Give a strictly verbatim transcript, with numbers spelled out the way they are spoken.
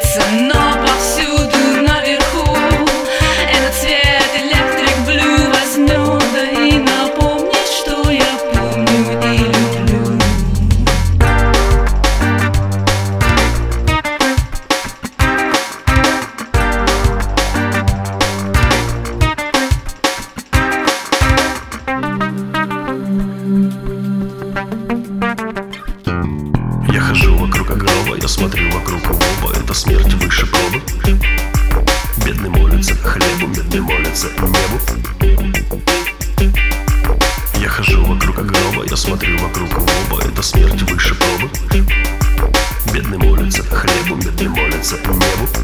светится, но повсюду наверху этот свет электрик блю возьмет, да и напомнит, что я помню и люблю. Я хожу вокруг гроба, я смотрю вокруг оба. Это смерть выше пробы. Бедный молится хлебу, бедный молится небу. Я хожу вокруг гроба, я смотрю вокруг оба. Это смерть выше пробы. Бедный молится хлебу, бедный молится небу.